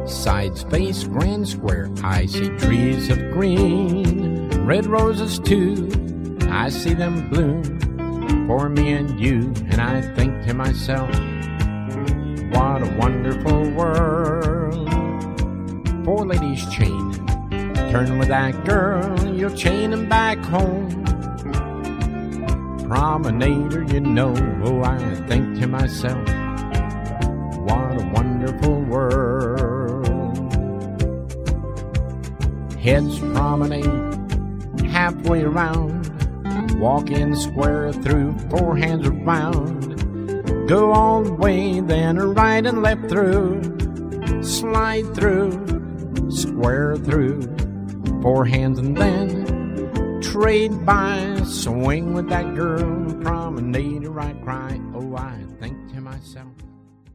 Sides face grand square, I see trees of green. Red roses too, I see them bloom for me and you. And I think to myself, what a wonderful world. Four ladies chain, turn with that girl, you'll chain them back home. Promenader, you know, oh, I think to myself, what a wonderful world. Heads promenade halfway around, walk in square through, four hands around. Go all the way, then right and left through, slide through, square through, four hands and then trade by, swing with that girl, promenade, I cry, oh, I think to myself.